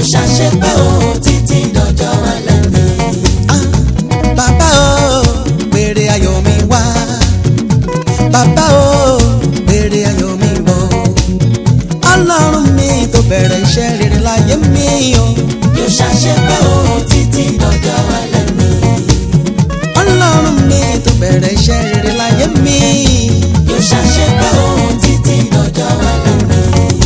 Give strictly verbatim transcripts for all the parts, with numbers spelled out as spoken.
ṣàṣepẹ́ o títí dọjọ́ alẹ́ mi. Bàbá o pèrè ayọ̀ mi wá, bàbá o pèrè ayọ̀ mi bọ̀. Ọlọ́run mi tó bẹ̀rẹ̀ iṣẹ́ rere láyé mi o. Yóò ṣàṣepẹ́ o títí dọjọ́ alẹ́ mi. Ọlọ́run mi tó bẹ̀rẹ̀ iṣẹ́ rere láyé mi. Yóò ṣàṣepẹ́ o títí dọjọ́ alẹ́ mi.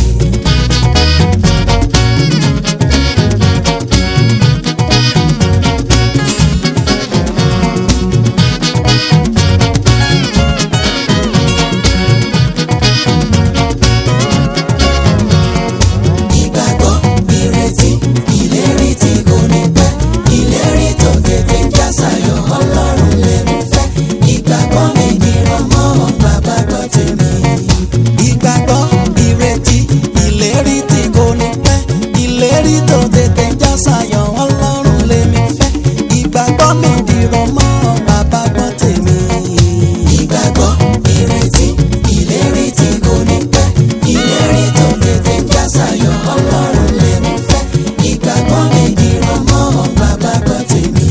Ìgbàgbọ́, ìrètí, ìlérí tí kò ní pẹ́, ìlérí tó tètè ń já sáyọ̀, Ọlọ́run lèmi fẹ́. Ìgbàgbọ́ mi dìrọ̀ mọ́ bàbá gbọ́ tèmi. Ìgbàgbọ́, ìrètí, ìlérí tí kò ní pẹ́, ìlérí tó tètè ń já sáyọ̀, Ọlọ́run lèmi fẹ́. Ìgbàgbọ́ mi dìrọ̀ mọ́ bàbá gbọ́ tèmi. Ìgbàgbọ́, ìrètí, ìlérí tí kò ní pẹ́, ìlérí tó tètè ń já sáyọ̀, Ọlọ́run lèmi fẹ́. Ìgbàgbọ́ mi dìrọ̀ mọ́ bàbá gbọ́ tèmi.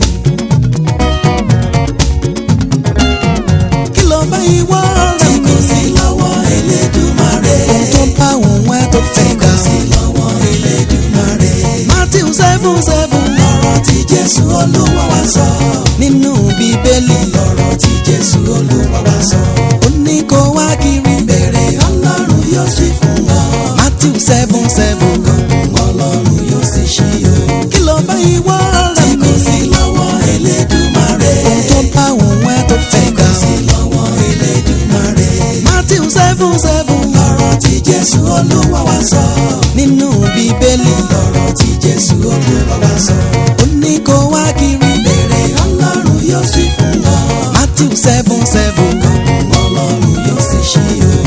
Kí ló fẹ́ ìwọ Tí ọ̀rẹ́ kò mi? sí lọ́wọ́ Elédùmarè. Ohun tó bá òun ẹ tó Tí fẹ́ kò ga. sí lọ́wọ́ Elédùmarè. Matthew seven seven Ọ̀rọ̀ tí Jésù Olúwa wá sọ. nínú Bíbélì. Ọ̀rọ̀ tí Jésù Olúwa wá sọ. Ó ní kó wá kiri. Béèrè Ọlọ́run yóò sì fún ọ. Matthew seven seven. Ọlọ́run yóò sì ṣí o. Kí ló fẹ́ ìwọ Tí ọ̀rẹ́ kò mi? sí lọ́wọ́ Elédùmarè. Ohun tó bá òun ẹ tó Tí fẹ́ kò ga. sí lọ́wọ́ Elédùmarè. Matthew seven seven Ọ̀rọ̀ tí Jésù Olúwa wá sọ. nínú Bíbélì. Ọ̀rọ̀ tí Jésù Olúwa wá sọ. Ó ní kó wá kiri. Béèrè Ọlọ́run yóò sì fún ọ. Matthew seven seven. Ọlọ́run yóò sì ṣí o.